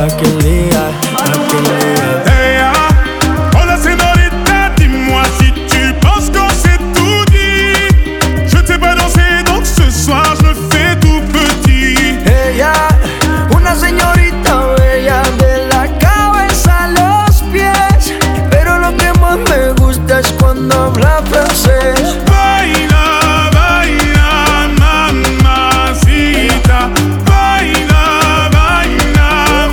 aquel día, aquel día. Hey, ah, hola señorita, dis-moi si tu penses qu'on s'est tout dit. Je ne sais pas danser, donc ce soir je me fais tout petit. Ella, una señorita bella de la cabeza a los pies, pero lo que más me gusta es cuando habla francés. Baila, baila, mamacita. Baila, baila,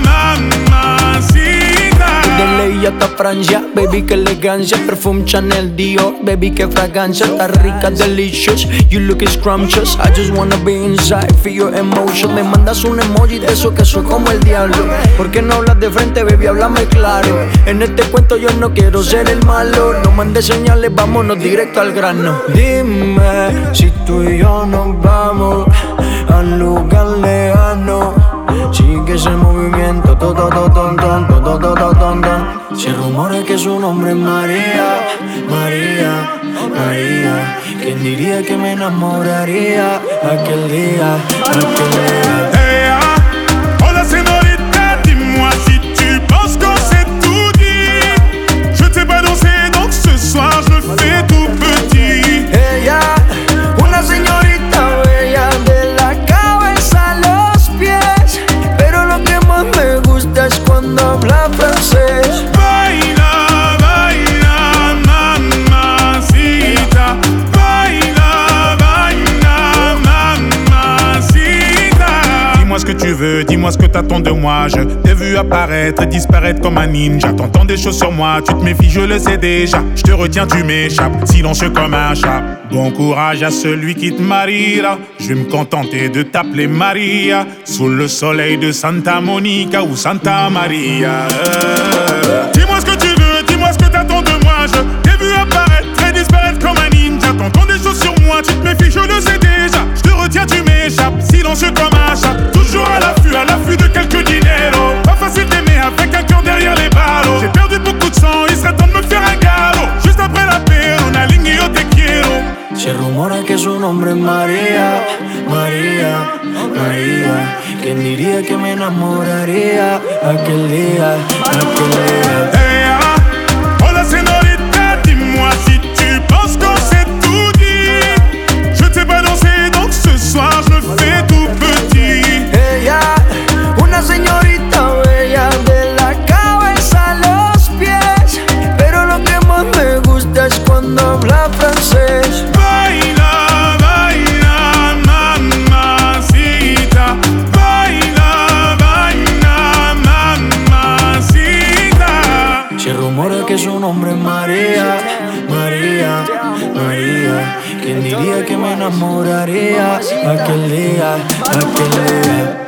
mamacita. De ley hasta Francia, baby, que elegancia. Perfume Chanel, Dior, baby, que fragancia. Está rica, delicious, you look scrumptious. I just wanna be inside, feel your emotion. Me mandas un emoji de eso que soy como el diablo. ¿Por qué no hablas de frente, baby? Háblame claro. En este cuento yo no quiero ser el malo. No mandes señales, vámonos directo al grano. Dime si tú y yo nos vamos al lugar lejano. Sigue ese movimiento, todo, todo, ton, ton, todo, todo, ton, ton. Se rumora que su nombre es María, María, María. ¿Quién diría que me enamoraría aquel día, aquel día? Hey, ah, hola señorita, dis-moi si tu penses qu'on s'est tout dit. Je ne sais pas danser, donc ce soir je me fais tout petit. Ella, una señorita bella de la cabeza a los pies, pero lo que más me gusta es cuando habla francés. Baila, baila, mamacita. Baila, baila, mamacita. Dis-moi ce que tu veux, dis-moi ce que t'attends de moi. Je t'ai vu apparaître et disparaître comme un ninja. T'entends des choses sur moi, tu te méfies, je le sais déjà. Je te retiens, tu m'échappes, silencieux comme un chat. Bon courage à celui qui te mariera. Je vais me contenter de t'appeler Maria. Sous le soleil de Santa Monica ou Santa Maria. Dis-moi ce que tu veux, dis-moi ce que t'attends de moi. Je t'ai vu apparaître et disparaître comme un ninja. T'entends des choses sur moi, tu te méfies, je le sais déjà. Je te retiens, tu m'échappes, silencieux comme un chat. Toujours à l'affût de quelques dineros. Pas facile d'aimer avec un cœur derrière les barreaux. J'ai perdu beaucoup de sang, il serait temps de me faire un galop. Juste après la paix, on aligne yo te quiero. Se rumora que su nombre es María, María, María. ¿Quién diría que me enamoraría aquel día, aquel día? Hey, ah, hola señorita, dis-moi si tu penses qu'on s'est tout dit. Je ne sais pas danser, donc ce soir je me fais tout petit. Ella, una señorita bella de la cabeza a los pies, pero lo que más me gusta es cuando habla francés. Baila, baila, mamacita. Baila, baila, mamacita. Se rumora que su nombre es María, María, María. ¿Quién diría que me enamoraría aquel día, aquel día?